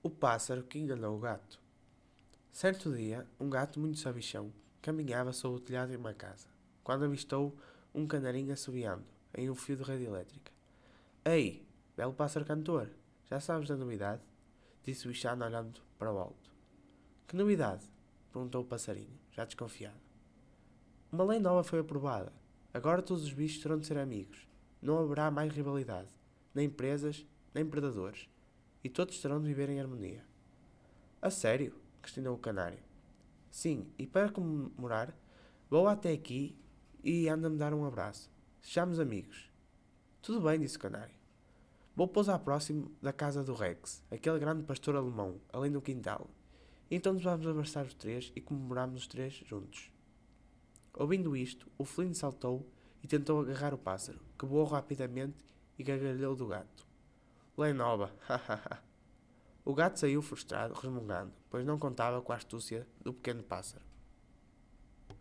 O pássaro que enganou o gato. Certo dia, um gato muito sabichão caminhava sob o telhado de uma casa, quando avistou um canarinho assobiando em um fio de rede elétrica. Ei, belo pássaro cantor, já sabes da novidade? Disse o bichano olhando para o alto. Que novidade? Perguntou o passarinho, já desconfiado. Uma lei nova foi aprovada. Agora todos os bichos terão de ser amigos. Não haverá mais rivalidade, nem presas, nem predadores, e todos terão de viver em harmonia. A sério? Questionou o canário. Sim, e para comemorar, vou até aqui e anda-me dar um abraço. Sejamos amigos. Tudo bem, disse o canário. Vou pousar próximo da casa do Rex, aquele grande pastor alemão, ali no quintal. Então nos vamos abraçar os três e comemoramos os três juntos. Ouvindo isto, o felino saltou e tentou agarrar o pássaro, que voou rapidamente e gargalhou do gato. Lei nova, hahaha. O gato saiu frustrado, resmungando, pois não contava com a astúcia do pequeno pássaro.